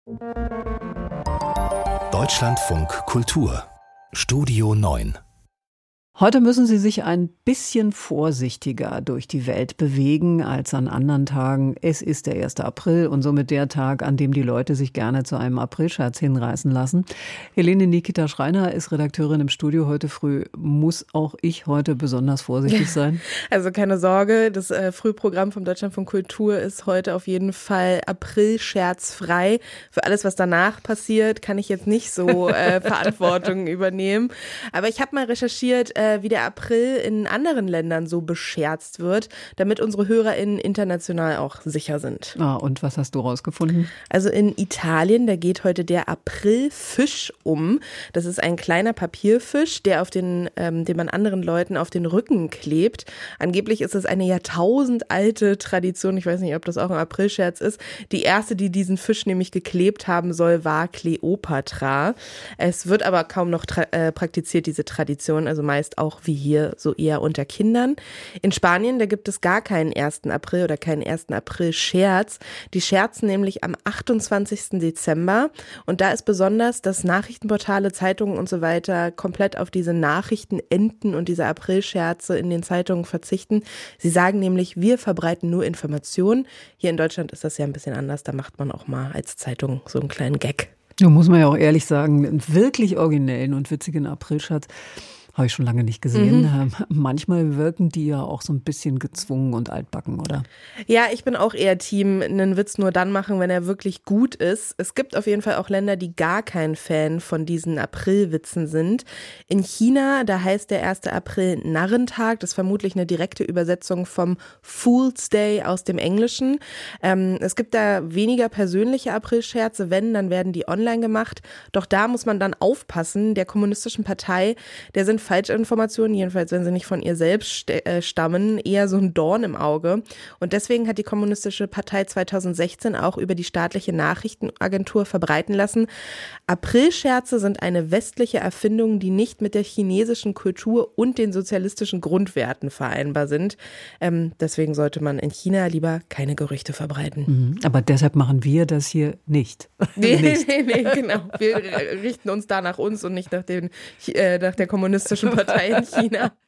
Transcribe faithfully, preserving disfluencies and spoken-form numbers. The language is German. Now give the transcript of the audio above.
Deutschlandfunk Kultur Studio neun. Heute müssen Sie sich ein bisschen vorsichtiger durch die Welt bewegen als an anderen Tagen. Es ist der erste April und somit der Tag, an dem die Leute sich gerne zu einem Aprilscherz hinreißen lassen. Helene Nikita Schreiner ist Redakteurin im Studio heute früh. Muss auch ich heute besonders vorsichtig sein? Also keine Sorge, das äh, Frühprogramm vom Deutschlandfunk Kultur ist heute auf jeden Fall Aprilscherzfrei. Für alles, was danach passiert, kann ich jetzt nicht so äh, Verantwortung übernehmen. Aber ich habe mal recherchiert, äh, wie der April in anderen Ländern so bescherzt wird, damit unsere HörerInnen international auch sicher sind. Ah, und was hast du rausgefunden? Also in Italien, da geht heute der Aprilfisch um. Das ist ein kleiner Papierfisch, der auf den, ähm, den man anderen Leuten auf den Rücken klebt. Angeblich ist es eine jahrtausendalte Tradition. Ich weiß nicht, ob das auch ein Aprilscherz ist. Die erste, die diesen Fisch nämlich geklebt haben soll, war Kleopatra. Es wird aber kaum noch tra- äh, praktiziert, diese Tradition, also meist auch wie hier so eher unter Kindern. In Spanien, da gibt es gar keinen ersten April oder keinen ersten April-Scherz. Die scherzen nämlich am achtundzwanzigsten Dezember und da ist besonders, dass Nachrichtenportale, Zeitungen und so weiter komplett auf diese Nachrichtenenten und diese April-Scherze in den Zeitungen verzichten. Sie sagen nämlich, wir verbreiten nur Informationen. Hier in Deutschland ist das ja ein bisschen anders, da macht man auch mal als Zeitung so einen kleinen Gag. Da muss man ja auch ehrlich sagen, einen wirklich originellen und witzigen Aprilscherz habe ich schon lange nicht gesehen. Mhm. Manchmal wirken die ja auch so ein bisschen gezwungen und altbacken, oder? Ja, ich bin auch eher Team, einen Witz nur dann machen, wenn er wirklich gut ist. Es gibt auf jeden Fall auch Länder, die gar kein Fan von diesen Aprilwitzen sind. In China, da heißt der erste April Narrentag. Das ist vermutlich eine direkte Übersetzung vom Fool's Day aus dem Englischen. Ähm, es gibt da weniger persönliche Aprilscherze. Wenn, dann werden die online gemacht. Doch da muss man dann aufpassen. Der Kommunistischen Partei, der sind Falschinformationen, jedenfalls wenn sie nicht von ihr selbst stammen, eher so ein Dorn im Auge. Und deswegen hat die Kommunistische Partei zweitausendsechzehn auch über die staatliche Nachrichtenagentur verbreiten lassen: Aprilscherze sind eine westliche Erfindung, die nicht mit der chinesischen Kultur und den sozialistischen Grundwerten vereinbar sind. Ähm, deswegen sollte man in China lieber keine Gerüchte verbreiten. Mhm, aber deshalb machen wir das hier nicht. Nee, nicht. nee, nee, genau. Wir richten uns da nach uns und nicht nach, den, äh, nach der Kommunistischen Partei in China.